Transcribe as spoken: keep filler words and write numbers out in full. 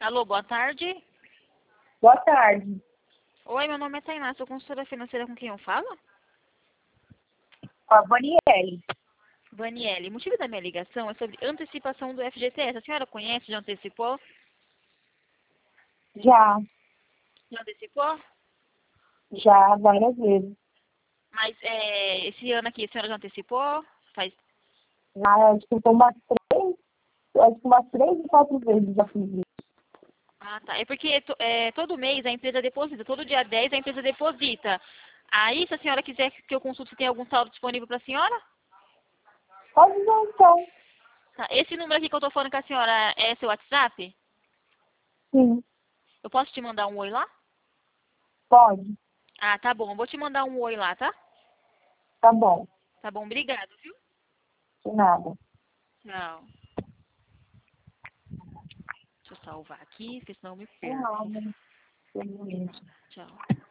Alô, boa tarde. Boa tarde. Oi, meu nome é Tainá, sou consultora financeira, com quem eu falo? Com a Vaniele. Vaniele, o motivo da minha ligação é sobre antecipação do F G T S. A senhora conhece, já antecipou? Já, Já antecipou? já várias vezes. Mas é, esse ano aqui, a senhora já antecipou? Faz... Já, acho que foi umas três, acho que umas três e quatro vezes já fiz isso. Ah, tá. É porque to- é, todo mês a empresa deposita, todo dia dez a empresa deposita. Aí, se a senhora quiser que eu consulte se tem algum saldo disponível para a senhora, Pode ver então. tá. Esse número aqui que eu tô falando com a senhora é seu WhatsApp? Sim, Eu posso te mandar um oi lá? pode. Ah, tá bom. Eu vou te mandar um oi lá, tá? Tá bom. Tá bom, obrigado, viu? De nada. Tchau. Deixa eu salvar aqui, porque senão eu me De perco. nada. Tchau.